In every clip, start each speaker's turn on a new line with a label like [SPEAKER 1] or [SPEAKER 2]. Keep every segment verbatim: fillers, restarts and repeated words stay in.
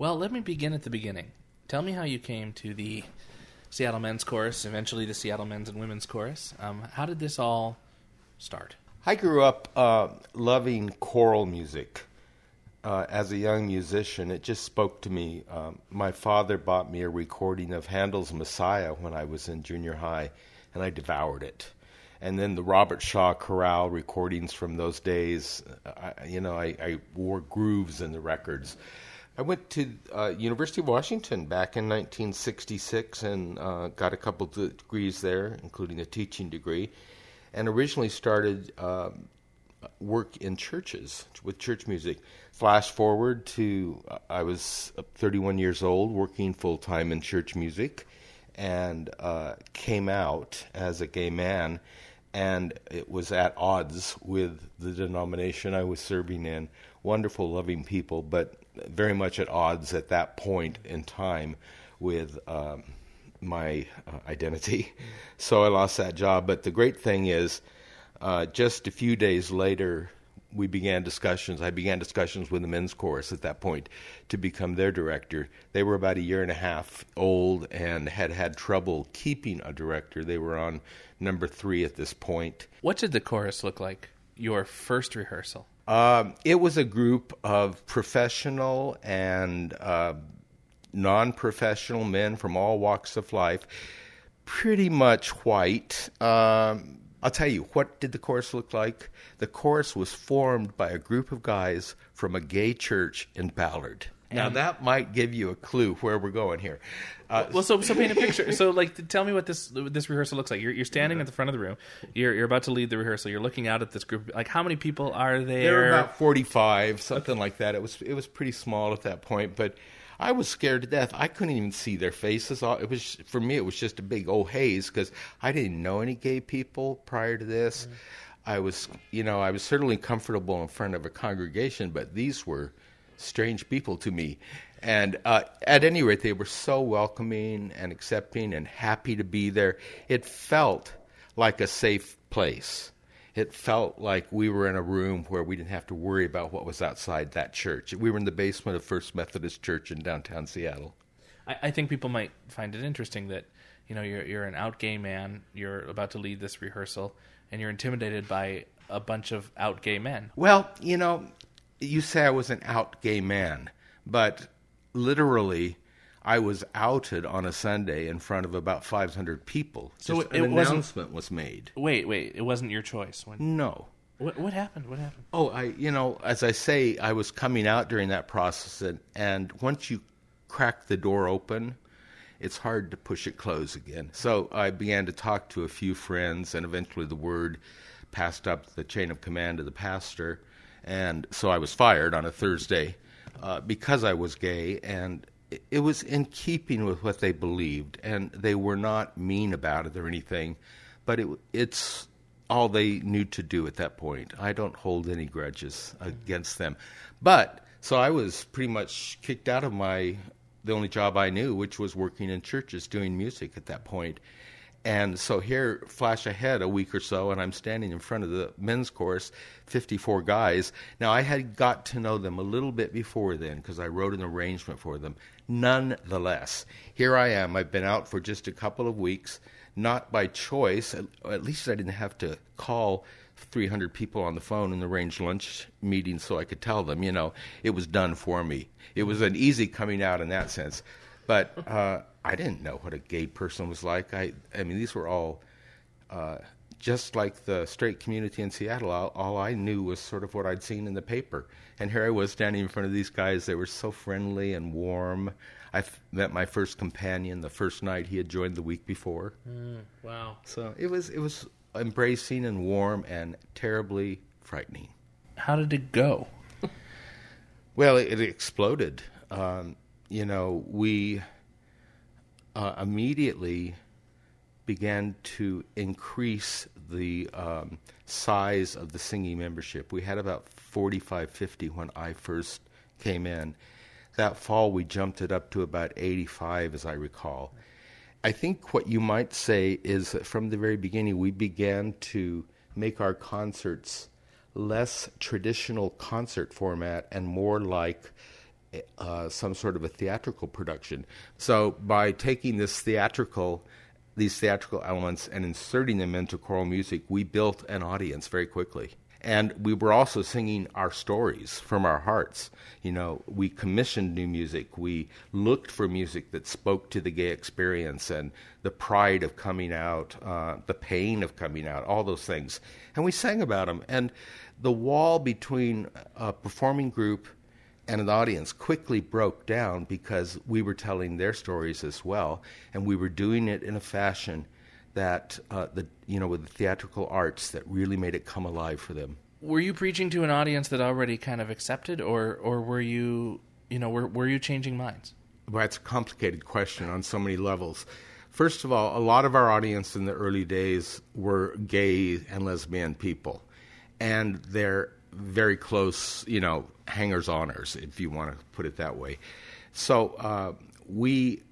[SPEAKER 1] Well, let me begin at the beginning. Tell me how you came to the Seattle Men's Chorus, eventually the Seattle Men's and Women's Chorus. Um, how did this all start?
[SPEAKER 2] I grew up uh, loving choral music. Uh, as a young musician, it just spoke to me. Um, my father bought me a recording of Handel's Messiah when I was in junior high, and I devoured it. And then the Robert Shaw chorale recordings from those days, I, you know, I, I wore grooves in the records. I went to uh, University of Washington back in nineteen sixty-six and uh, got a couple of degrees there, including a teaching degree, and originally started uh, work in churches with church music. Flash forward to uh, I was thirty-one years old, working full-time in church music, and uh, came out as a gay man, and it was at odds with the denomination I was serving in. Wonderful, loving people, but very much at odds at that point in time with um, my uh, identity. So I lost that job. But the great thing is, uh, just a few days later, we began discussions. I began discussions with the men's chorus at that point to become their director. They were about a year and a half old and had had trouble keeping a director. They were on number three at this point.
[SPEAKER 1] What did the chorus look like, your first rehearsal?
[SPEAKER 2] Um, it was a group of professional and uh, non-professional men from all walks of life, pretty much white. Um, I'll tell you, what did the chorus look like? The chorus was formed by a group of guys from a gay church in Ballard. Now,
[SPEAKER 1] And-
[SPEAKER 2] that might give you a clue where we're going here. Uh,
[SPEAKER 1] Well, so so paint a picture. So, like, tell me what this this rehearsal looks like. You're you're standing at the front of the room. You're you're about to lead the rehearsal. You're looking out at this group. Like, how many people are there?
[SPEAKER 2] There were about forty-five, something like that. It was it was pretty small at that point, but I was scared to death. I couldn't even see their faces. It was for me. It was just a big old haze because I didn't know any gay people prior to this. Mm-hmm. I was, you know, I was certainly comfortable in front of a congregation, but these were strange people to me. And uh, at any rate, they were so welcoming and accepting and happy to be there. It felt like a safe place. It felt like we were in a room where we didn't have to worry about what was outside that church. We were in the basement of First Methodist Church in downtown Seattle.
[SPEAKER 1] I, I think people might find it interesting that, you know, you're you're an out gay man. You're about to lead this rehearsal, and you're intimidated by a bunch of out gay men.
[SPEAKER 2] Well, you know, you say I was an out gay man, but literally, I was outed on a Sunday in front of about five hundred people.
[SPEAKER 1] So
[SPEAKER 2] Just
[SPEAKER 1] it,
[SPEAKER 2] an
[SPEAKER 1] it
[SPEAKER 2] announcement was made.
[SPEAKER 1] Wait, wait, it wasn't your choice. When,
[SPEAKER 2] No.
[SPEAKER 1] What, what happened? What happened?
[SPEAKER 2] Oh, I, you know, as I say, I was coming out during that process, and, and once you crack the door open, it's hard to push it closed again. So I began to talk to a few friends, and eventually the word passed up the chain of command to the pastor, and so I was fired on a Thursday uh, because I was gay, and it, it was in keeping with what they believed, and they were not mean about it or anything, but it, it's all they knew to do at that point. I don't hold any grudges against them. But, so I was pretty much kicked out of my, the only job I knew, which was working in churches doing music at that point. And so here, flash ahead a week or so, and I'm standing in front of the men's chorus, fifty-four guys. Now, I had got to know them a little bit before then because I wrote an arrangement for them. Nonetheless, here I am. I've been out for just a couple of weeks, not by choice. At, at least I didn't have to call three hundred people on the phone and arrange lunch meetings so I could tell them, you know, it was done for me. It was an easy coming out in that sense. But uh, I didn't know what a gay person was like. I, I mean, these were all uh, just like the straight community in Seattle. All, all I knew was sort of what I'd seen in the paper. And here I was standing in front of these guys. They were so friendly and warm. I f- met my first companion the first night. He had joined the week before.
[SPEAKER 1] Mm, wow.
[SPEAKER 2] So it was it was embracing and warm and terribly frightening.
[SPEAKER 1] How did it go?
[SPEAKER 2] Well, it, it exploded. Um, you know, we uh, immediately began to increase the um, size of the singing membership. We had about forty-five, fifty when I first came in. That fall, we jumped it up to about eighty-five, as I recall. I think what you might say is that from the very beginning, we began to make our concerts less traditional concert format and more like uh, some sort of a theatrical production. So by taking this theatrical, these theatrical elements and inserting them into choral music, we built an audience very quickly. And we were also singing our stories from our hearts. You know, we commissioned new music. We looked for music that spoke to the gay experience and the pride of coming out, uh, the pain of coming out, all those things. And we sang about them. And the wall between a performing group and an audience quickly broke down because we were telling their stories as well. And we were doing it in a fashion that uh, the you know with the theatrical arts that really made it come alive for them.
[SPEAKER 1] Were you preaching to an audience that already kind of accepted, or or were you you know were were you changing minds?
[SPEAKER 2] Well, that's a complicated question on so many levels. First of all, a lot of our audience in the early days were gay and lesbian people, and they're very close, you know, hangers-oners, if you want to put it that way. So uh, we.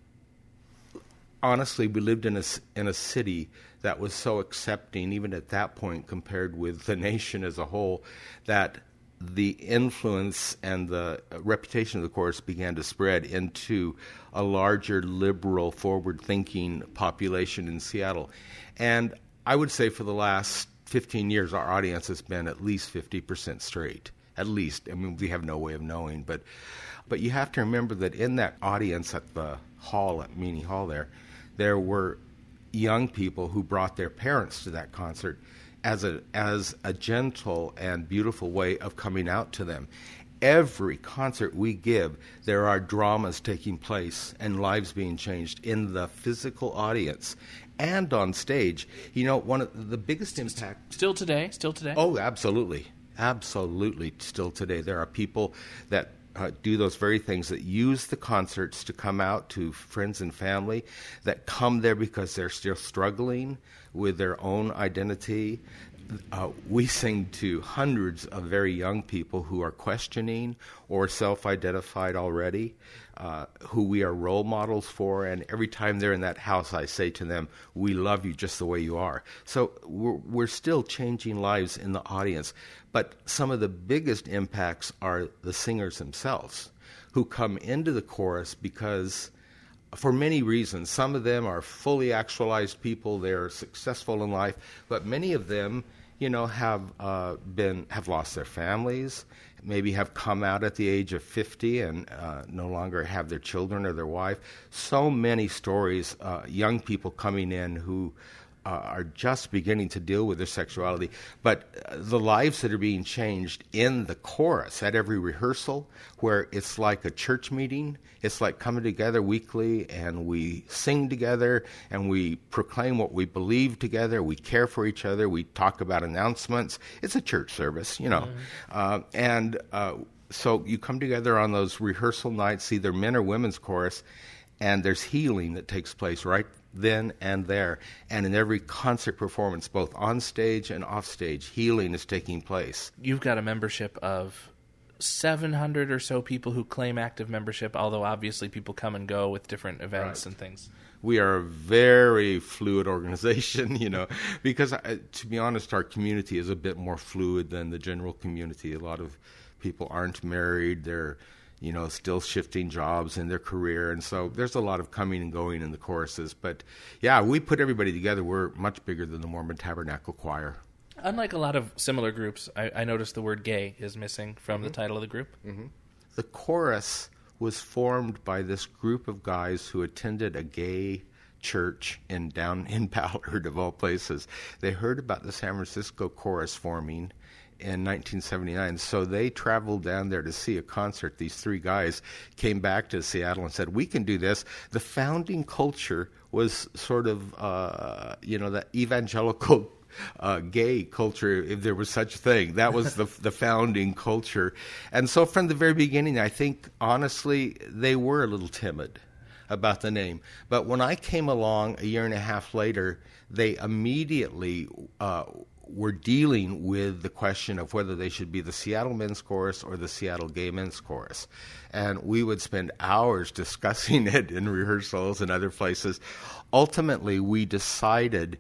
[SPEAKER 2] Honestly, we lived in a, in a city that was so accepting, even at that point, compared with the nation as a whole, that the influence and the reputation of the chorus began to spread into a larger, liberal, forward-thinking population in Seattle. And I would say for the last fifteen years, our audience has been at least fifty percent straight. At least. I mean, we have no way of knowing. But, but you have to remember that in that audience at the hall, at Meany Hall there, there were young people who brought their parents to that concert as a as a gentle and beautiful way of coming out to them. Every concert we give, there are dramas taking place and lives being changed in the physical audience and on stage. You know, one of the biggest impact...
[SPEAKER 1] Still today? Still today?
[SPEAKER 2] Oh, absolutely. Absolutely still today. There are people that Uh, do those very things, that use the concerts to come out to friends and family, that come there because they're still struggling with their own identity. Uh, we sing to hundreds of very young people who are questioning or self-identified already, uh, who we are role models for, and every time they're in that house, I say to them, we love you just the way you are. So we're, we're still changing lives in the audience, but some of the biggest impacts are the singers themselves, who come into the chorus because, for many reasons, some of them are fully actualized people, they're successful in life, but many of them, you know, have uh, been have lost their families, maybe have come out at the age of fifty and uh, no longer have their children or their wife. So many stories, uh, young people coming in who uh, are just beginning to deal with their sexuality, but uh, the lives that are being changed in the chorus at every rehearsal, where it's like a church meeting. It's like coming together weekly and we sing together and we proclaim what we believe together. We care for each other. We talk about announcements. It's a church service, you know. Mm-hmm. Uh, and uh, so you come together on those rehearsal nights, either men or women's chorus, and there's healing that takes place right then and there. And in every concert performance, both on stage and off stage, healing is taking place.
[SPEAKER 1] You've got a membership of seven hundred or so people who claim active membership, although obviously people come and go with different events. Right. And things.
[SPEAKER 2] We are a very fluid organization, you know, because uh, to be honest, our community is a bit more fluid than the general community. A lot of people aren't married. They're, you know, still shifting jobs in their career. And so there's a lot of coming and going in the choruses. But yeah, we put everybody together. We're much bigger than the Mormon Tabernacle Choir.
[SPEAKER 1] Unlike a lot of similar groups, I, I noticed the word gay is missing from mm-hmm. the title of the group.
[SPEAKER 2] Mm-hmm. The chorus was formed by this group of guys who attended a gay church in down in Ballard, of all places. They heard about the San Francisco chorus forming in nineteen seventy-nine, so they traveled down there to see a concert. These three guys came back to Seattle and said, we can do this. The founding culture was sort of, uh, you know, that evangelical Uh, gay culture, if there was such a thing. That was the the founding culture. And so from the very beginning, I think, honestly, they were a little timid about the name. But when I came along a year and a half later, they immediately uh, were dealing with the question of whether they should be the Seattle Men's Chorus or the Seattle Gay Men's Chorus. And we would spend hours discussing it in rehearsals and other places. Ultimately, we decided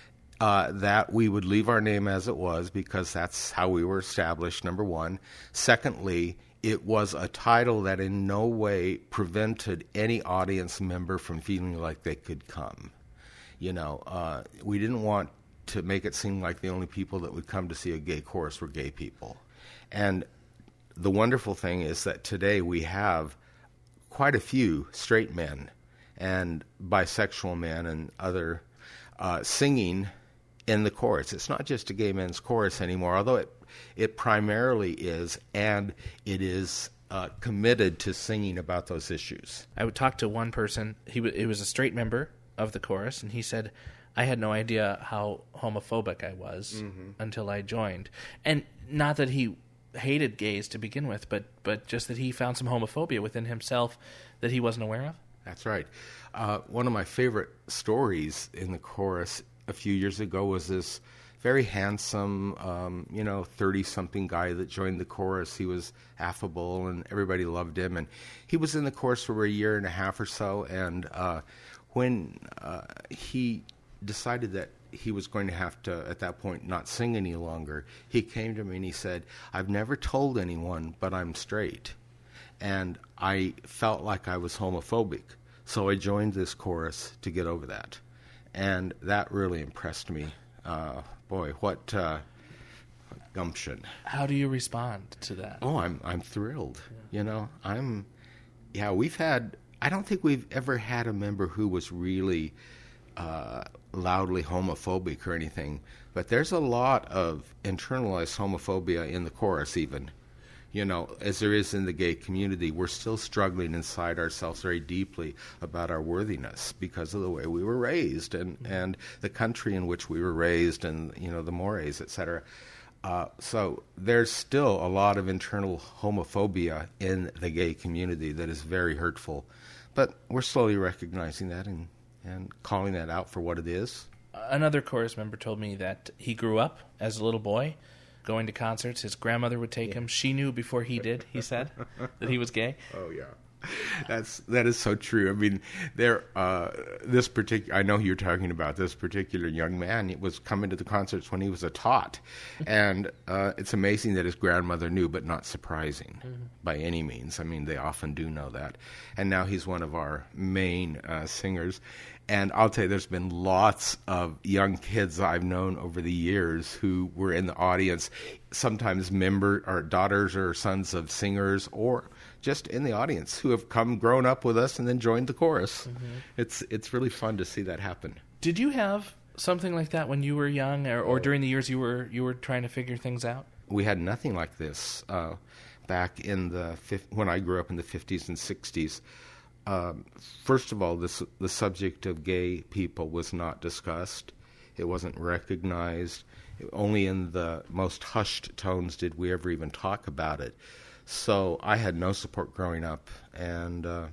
[SPEAKER 2] Uh, that we would leave our name as it was because that's how we were established, number one. Secondly, it was a title that in no way prevented any audience member from feeling like they could come. You know, uh, we didn't want to make it seem like the only people that would come to see a gay chorus were gay people. And the wonderful thing is that today we have quite a few straight men and bisexual men and other uh, singing in the chorus. It's not just a gay men's chorus anymore, although it it primarily is, and it is uh, committed to singing about those issues.
[SPEAKER 1] I would talk to one person. He, w- he was a straight member of the chorus, and he said, I had no idea how homophobic I was mm-hmm. until I joined. And not that he hated gays to begin with, but, but just that he found some homophobia within himself that he wasn't aware of.
[SPEAKER 2] That's right. Uh, one of my favorite stories in the chorus a few years ago was this very handsome, um, you know, thirty-something guy that joined the chorus. He was affable, and everybody loved him. And he was in the chorus for a year and a half or so. And uh, when uh, he decided that he was going to have to, at that point, not sing any longer, he came to me and he said, I've never told anyone, but I'm straight. And I felt like I was homophobic. So I joined this chorus to get over that. And that really impressed me. Uh, boy, what uh, gumption.
[SPEAKER 1] How do you respond to that?
[SPEAKER 2] Oh, I'm I'm thrilled. Yeah. You know, I'm, yeah, we've had, I don't think we've ever had a member who was really uh, loudly homophobic or anything, but there's a lot of internalized homophobia in the chorus even. You know, as there is in the gay community, we're still struggling inside ourselves very deeply about our worthiness because of the way we were raised and, mm-hmm. and the country in which we were raised and, you know, the mores, et cetera. Uh, so there's still a lot of internal homophobia in the gay community that is very hurtful. But we're slowly recognizing that and, and calling that out for what it is.
[SPEAKER 1] Another chorus member told me that he grew up as a little boy going to concerts. His grandmother would take yeah. him. She knew before he did, he said, that he was gay.
[SPEAKER 2] Oh, yeah. That's that is so true. I mean, there. Uh, this particular. I know who you're talking about. This particular young man he was coming to the concerts when he was a tot, and uh, it's amazing that his grandmother knew, but not surprising mm-hmm. by any means. I mean, they often do know that. And now he's one of our main uh, singers. And I'll tell you, there's been lots of young kids I've known over the years who were in the audience, sometimes member or daughters or sons of singers, or just in the audience who have come, grown up with us, and then joined the chorus. Mm-hmm. It's it's really fun to see that happen.
[SPEAKER 1] Did you have something like that when you were young, or, or during the years you were you were trying to figure things out?
[SPEAKER 2] We had nothing like this uh, back in the when I grew up in the fifties and sixties. Um, first of all, this, the subject of gay people was not discussed. It wasn't recognized. Only in the most hushed tones did we ever even talk about it. So I had no support growing up, and uh,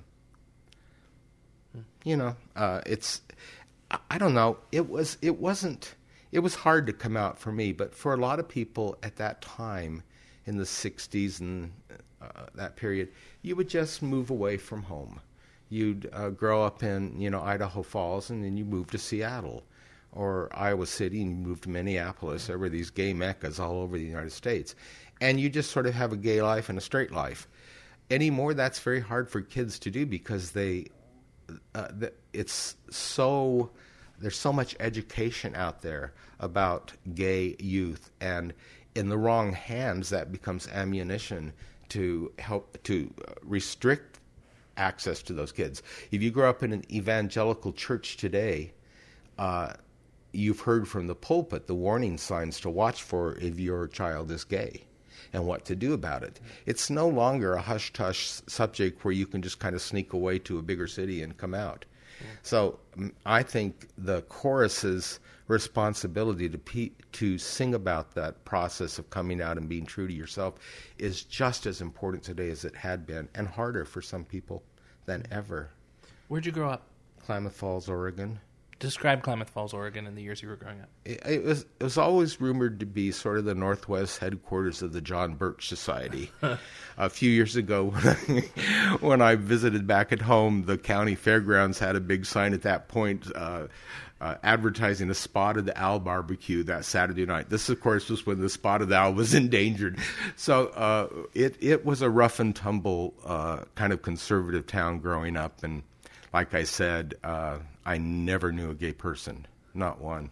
[SPEAKER 2] you know, uh, it's I, I don't know. It was it wasn't it was hard to come out for me, but for a lot of people at that time in the sixties and uh, that period, you would just move away from home. You'd uh, grow up in, you know, Idaho Falls, and then you move to Seattle or Iowa City, and you move to Minneapolis. There were these gay meccas all over the United States. And you just sort of have a gay life and a straight life. Anymore, that's very hard for kids to do because they, uh, the, it's so, there's so much education out there about gay youth, and in the wrong hands, that becomes ammunition to help to restrict access to those kids. If you grow up in an evangelical church today, uh, you've heard from the pulpit the warning signs to watch for if your child is gay and what to do about it. It's no longer a hush-hush subject where you can just kind of sneak away to a bigger city and come out. Yeah. So um, I think the chorus's responsibility to pe- to sing about that process of coming out and being true to yourself is just as important today as it had been, and harder for some people than ever.
[SPEAKER 1] Where'd you grow up?
[SPEAKER 2] Klamath Falls, Oregon.
[SPEAKER 1] Describe Klamath Falls, Oregon in the years you were growing up.
[SPEAKER 2] It, it was it was always rumored to be sort of the Northwest headquarters of the John Birch Society. A few years ago, when I, when I visited back at home, the county fairgrounds had a big sign at that point, uh, uh, advertising a Spotted Owl barbecue that Saturday night. This, of course, was when the Spotted Owl was endangered. So uh, it, it was a rough and tumble uh, kind of conservative town growing up. And like I said, uh, I never knew a gay person, not one.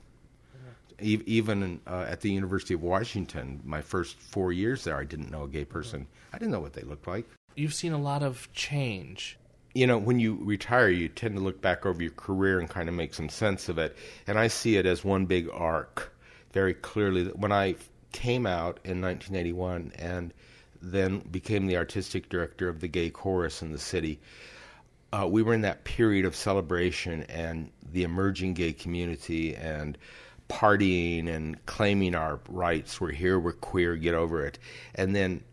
[SPEAKER 2] E- even uh, at the University of Washington, my first four years there, I didn't know a gay person. I didn't know what they looked like.
[SPEAKER 1] You've seen a lot of change.
[SPEAKER 2] You know, when you retire, you tend to look back over your career and kind of make some sense of it. And I see it as one big arc very clearly. When I came out in nineteen eighty-one and then became the artistic director of the gay chorus in the city, uh, we were in that period of celebration and the emerging gay community and partying and claiming our rights. We're here, we're queer, get over it. And then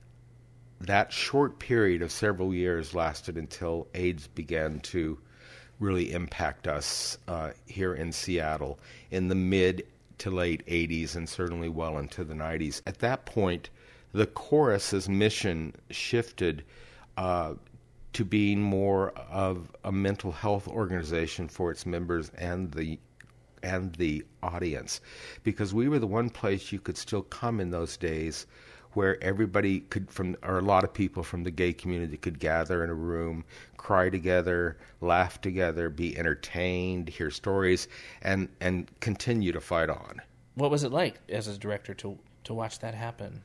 [SPEAKER 2] that short period of several years lasted until AIDS began to really impact us uh, here in Seattle in the mid to late eighties and certainly well into the nineties. At that point, the chorus's mission shifted uh, to being more of a mental health organization for its members and the and the audience, because we were the one place you could still come in those days where everybody could, from or a lot of people from the gay community could gather in a room, cry together, laugh together, be entertained, hear stories, and and continue to fight on.
[SPEAKER 1] What was it like as a director to to watch that happen?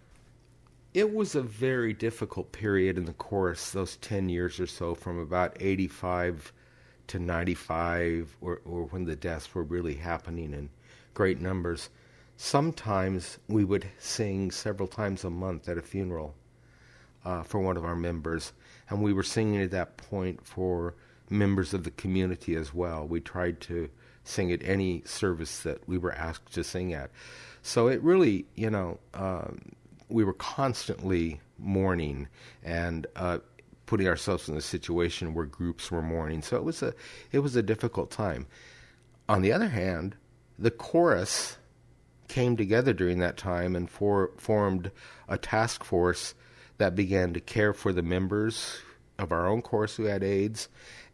[SPEAKER 2] It was a very difficult period in the chorus, those ten years or so, from about eighty-five to ninety-five, or, or when the deaths were really happening in great numbers. Sometimes we would sing several times a month at a funeral uh, for one of our members, and we were singing at that point for members of the community as well. We tried to sing at any service that we were asked to sing at. So it really, you know, um, we were constantly mourning and uh, putting ourselves in a situation where groups were mourning. So it was a it was a difficult time. On the other hand, the chorus came together during that time and for, formed a task force that began to care for the members of our own chorus who had AIDS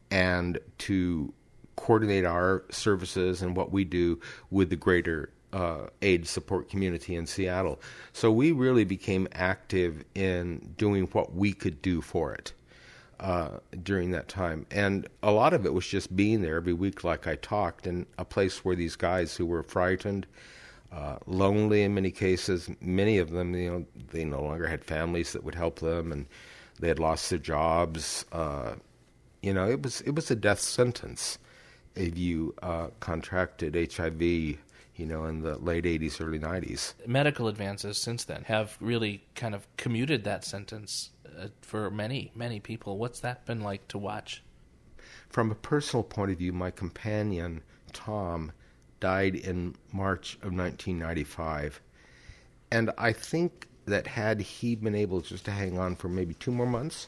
[SPEAKER 2] and to coordinate our services and what we do with the greater uh, AIDS support community in Seattle. So we really became active in doing what we could do for it uh, during that time. And a lot of it was just being there every week like I talked, in a place where these guys who were frightened, Uh, lonely in many cases, many of them, you know, they no longer had families that would help them, and they had lost their jobs. Uh, you know, it was it was a death sentence if you uh, contracted H I V, you know, in the late eighties, early nineties.
[SPEAKER 1] Medical advances since then have really kind of commuted that sentence uh, for many, many people. What's that been like to watch?
[SPEAKER 2] From a personal point of view, my companion, Tom, died in March of nineteen ninety-five. And I think that had he been able just to hang on for maybe two more months,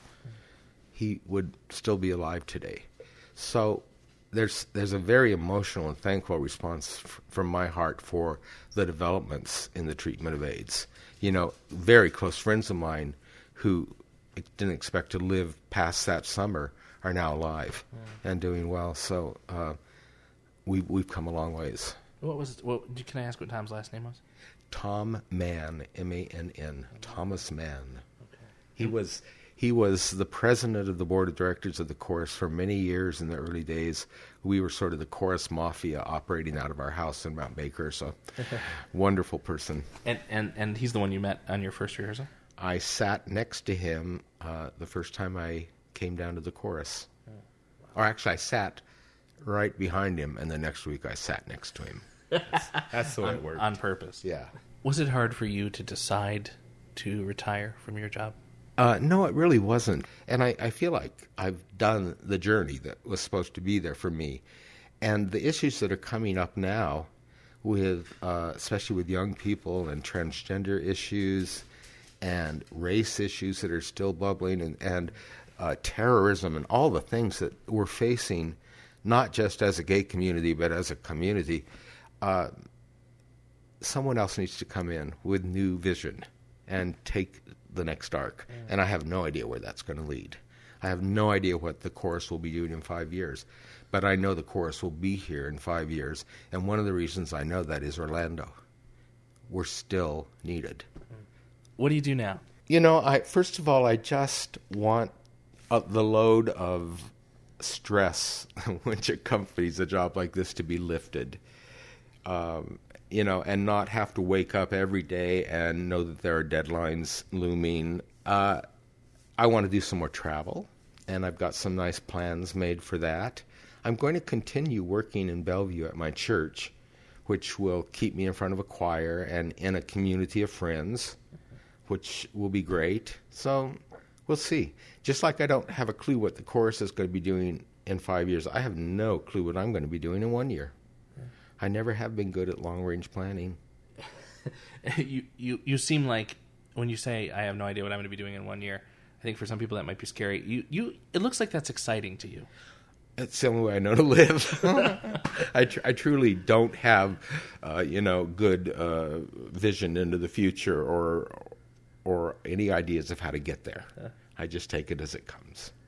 [SPEAKER 2] he would still be alive today. So there's there's a very emotional and thankful response f- from my heart for the developments in the treatment of AIDS. You know, very close friends of mine who didn't expect to live past that summer are now alive yeah. and doing well. So uh, we we've come a long ways.
[SPEAKER 1] What was? What, can I ask what Tom's last name was?
[SPEAKER 2] Tom Mann, M A N N, Thomas Mann.
[SPEAKER 1] Okay.
[SPEAKER 2] He was he was the president of the board of directors of the chorus for many years in the early days. We were sort of the chorus mafia operating out of our house in Mount Baker. So, wonderful person.
[SPEAKER 1] And and and he's the one you met on your first rehearsal?
[SPEAKER 2] I sat next to him uh, the first time I came down to the chorus. Oh, wow. Or actually, I sat right behind him, and the next week I sat next to him. That's, that's the way
[SPEAKER 1] on,
[SPEAKER 2] it worked.
[SPEAKER 1] On purpose.
[SPEAKER 2] Yeah.
[SPEAKER 1] Was it hard for you to decide to retire from your job?
[SPEAKER 2] Uh, no, it really wasn't. And I, I feel like I've done the journey that was supposed to be there for me. And the issues that are coming up now, with uh, especially with young people and transgender issues and race issues that are still bubbling, and, and uh, terrorism and all the things that we're facing, not just as a gay community, but as a community, uh, someone else needs to come in with new vision and take the next arc. Mm. And I have no idea where that's going to lead. I have no idea what the chorus will be doing in five years. But I know the chorus will be here in five years. And one of the reasons I know that is Orlando. We're still needed.
[SPEAKER 1] What do you do now?
[SPEAKER 2] You know, I first of all, I just want uh, the load of stress which accompanies a job like this to be lifted. Um, you know, and not have to wake up every day and know that there are deadlines looming. Uh, I want to do some more travel, and I've got some nice plans made for that. I'm going to continue working in Bellevue at my church, which will keep me in front of a choir and in a community of friends, which will be great. So we'll see. Just like I don't have a clue what the chorus is going to be doing in five years, I have no clue what I'm going to be doing in one year. I never have been good at long-range planning.
[SPEAKER 1] you, you you seem like, when you say, I have no idea what I'm going to be doing in one year, I think for some people that might be scary. You you It looks like that's exciting to you.
[SPEAKER 2] It's the only way I know to live. I, tr- I truly don't have, uh, you know, good uh, vision into the future or or any ideas of how to get there. I just take it as it comes.